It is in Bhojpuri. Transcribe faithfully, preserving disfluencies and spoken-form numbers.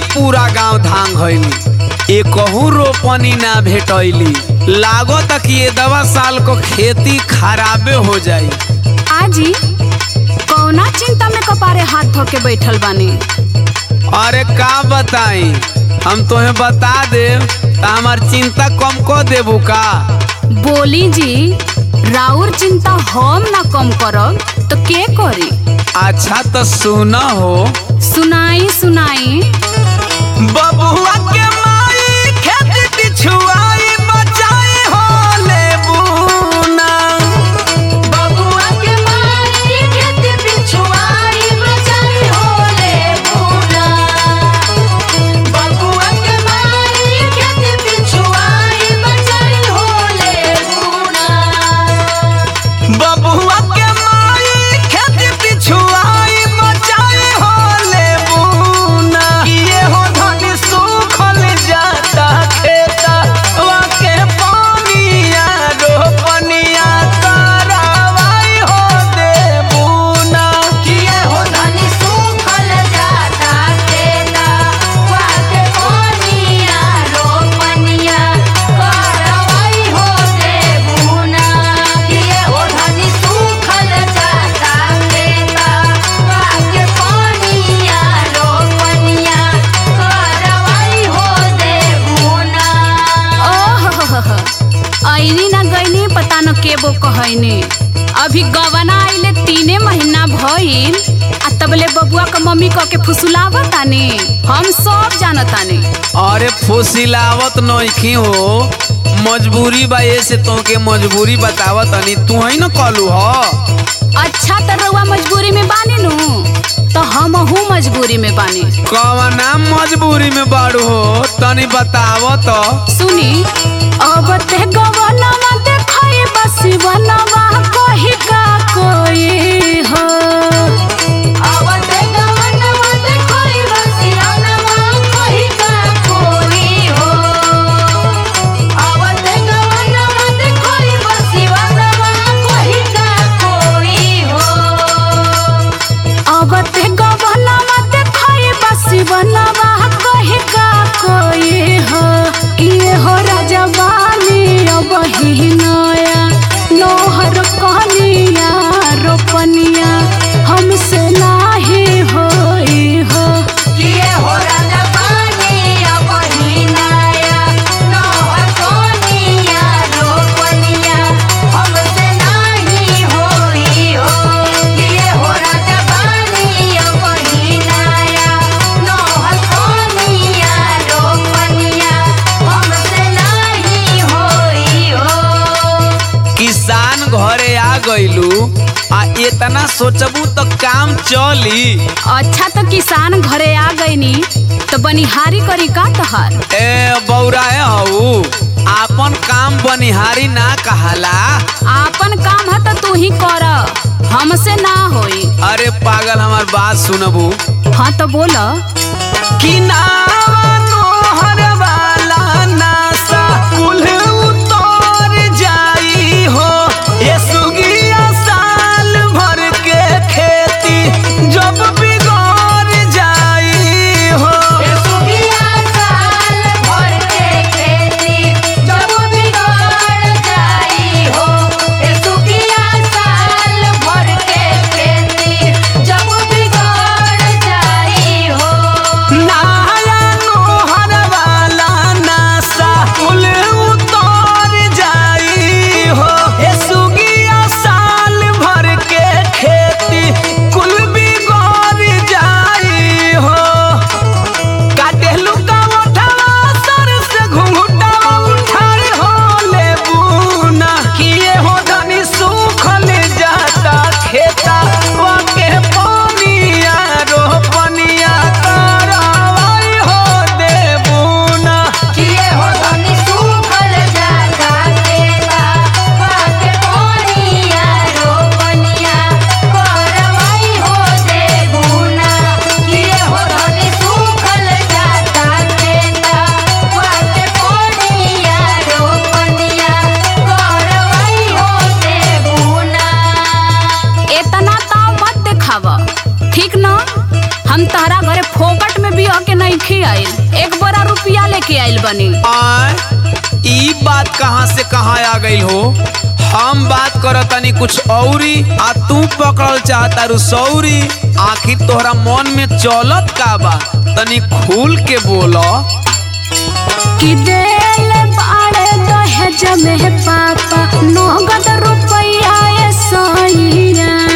पूरा गांव धांग गइली, एकहू रोपनी ना भेटैली। लागत कि ये दवा साल को खेती खराबे हो जाई। आजी कौना चिंता में कपारे हाथ धो के बैठल बानी? अरे का बताई, हम तुम्हें बता दे तो हमार चिंता कम कर देबू का? बोली जी, राउर चिंता हम ना कम करब तो के करी? अच्छा तो सुना हो। सुनाई सुनाई। बबुआ के माई खेत पिछुआई बचाई हो लेबूना। बबुआ के माई खेत पिछुआई बचाई हो लेबूना। बबुआ के माई खेत पिछुआई बचाई हो लेबूना। बबुआ के माई खेत पिछुआई बचाई हो लेबूना। ये हो धनी सूखल जाता खेता वाके पानिया रोपनिया करवाई हो देबूना। किए हो धनी सूखल जाता खेता वाके पानिया रोपनिया करवाई हो देबूना। किए हो धनी सूखल जाता खेता वाके पानिया रोपनिया करवाई हो देबूना। ओह आईनी ना गईनी पता न के बो कहनी। अभी गवना आइले तीने महीना भइल आ तबले बबुआ का मम्मी कह के फुसुलावतानी। हम सब जानतानी। अरे फुसिलावत नइखी हो, मजबूरी बा, ऐसे तोके मजबूरी बतावत तनी, तू ही न कहलू ह। अच्छा त रउआ मजबूरी में बानी नु तो हमहू मजबूरी में बानी। कवना मजबूरी में बाड़ू हो तनी बतावत। सुनी, अब ते गवनवा देखई बसी बनवा कही का कोई हो। आवते गवनवा देखई बसियानवा कही का कोई हो। आवते गवनवा देखई बसियानवा कही का कोई हो। अब ते गवनवा देखई बसी बनवा कही का कोई हो। किए हो राजा बानी अब ही नया नोहर कहनिया रोपनिया हमसे नाही होई हो। किए हो राजा पानी अब ही नया नौहर कोनिया रोपनिया हमसे नाही होई हो। किए हो राजा पानी अब ही नया नौहर कोनिया रोपनिया हमसे नाही होई हो। किसान घरे आ गइलू आ इतना सोचबू तो काम चली। अच्छा तो किसान घरे आ गईनी तो बनिहारी करी का तहार? ए बौरा है हऊ, आपन काम बनिहारी ना कहाला। आपन काम है तो तू ही कर, हमसे ना होई। अरे पागल, हमार बात सुनबू। हाँ तो बोला। कि ना नोहर वाला नासा कुल उतर जाई हो। ये सुगिया साल भर के खेती जब बिगड़ जाई हो। ए सुगिया साल भर के खेती जब बिगड़ जाई हो। ए सुगिया साल भर के खेती जब बिगड़ जाई हो। नया नोहर वाला नासा कुल उतर जाई हो। ये सुगिया साल भर के खेती कुल बिगड़ जाई हो। काटेलू का उठावा सर से घुंघटावा उठाई हो लेबूना। किए हो धनी सूखल जाता खेता वाके पानिया रोपनिया करवाई हो देबूना। किए हो धनी सूखल जाता खेता वाके पानिया रोपनिया करवाई हो देबूना। किए हो धनी सूखल जाता खेता वाके पानिया रोपनिया करवाई हो देबूना। इतना ताव मत देखावा, ठीक न? हम तहरा घरे फोकट में भी होके नहीं नहीं आइल, एक बोरा रुपया लेके आइल बनी। आय ई बात कहाँ से कहाँ आ गई हो? हम बात करत तनी कुछ औरी आ तू पकड़ल चाहता रु सौरी। आखिर तोहरा मन में चलत का बा? तनी खुल के बोलो। कि देल बाड़े दहेज में पापा नगद रुपया ए सैया।